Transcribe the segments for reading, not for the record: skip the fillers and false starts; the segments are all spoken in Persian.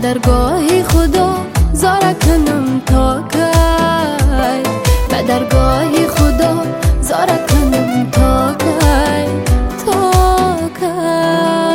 درگاه خدا زار کنم تا کی، به درگاه خدا زار کنم تا کی، تا کی.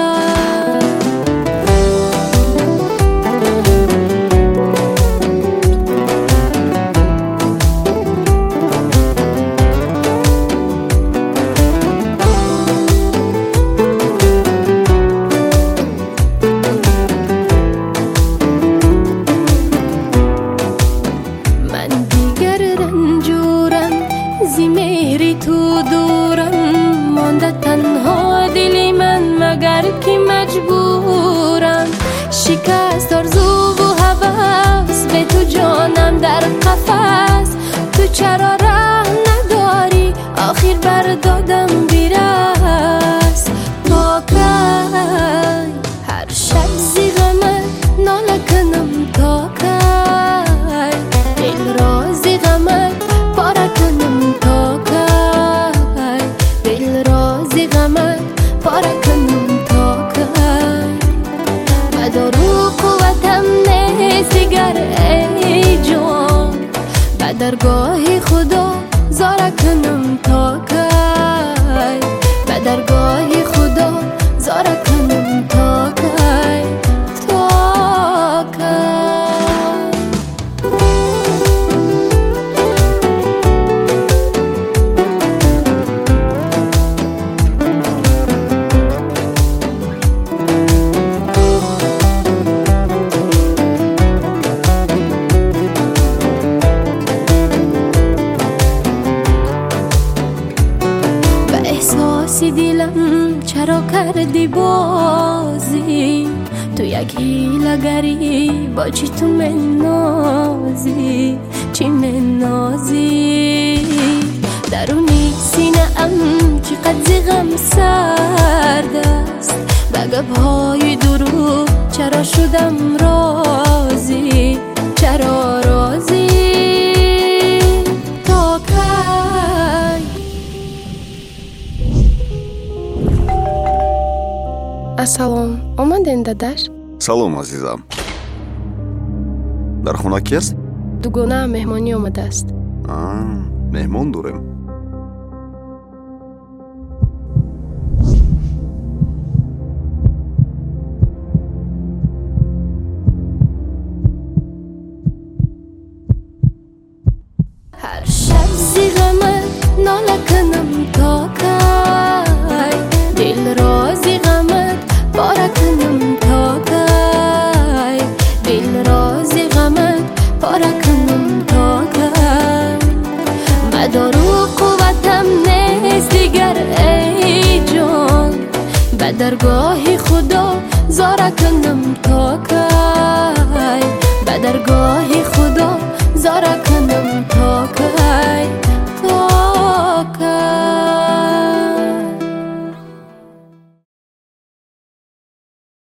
زی مهری تو دورم مانده تنها دلی من، مگر که مجبورم شکست آرزو و هوس به تو جانم در قفس. تو چرا ره نداری آخر بر دادم بیرس، تا کی هر شب زی غمت ناله کنم تا کی، دل را زی غمت پاره کنم تا کی، دل را زی غمت پاره کنم تا کی. مدارو قوتم نیست دیگر ای جان، به درگاه خدا زار کنم تا کی، به درگاه خدا زار کنم تا کی، تا کی. احساسی دلم چرا کردی بازی، تو یک حیله‌گری با چی تو منازی، چی منازی. درونی سینه ام چقدر زی غم سرد است، به گپ‌های دروغ چرا شدم راضی، چرا راضی، تا کی. ассалом, омаден дадаш? салом азизам. дар хона ки аст? дугона меҳмонӣ омадааст. меҳмон дорем. هر شب زی غمت ناله کنم تا کی، دل را زی غمت پاره کنم تا کی، دل را زی غمت پاره کنم تا کی. مدارو قوتم نیست دیگر ای جان، به درگاه خدا زار کنم تا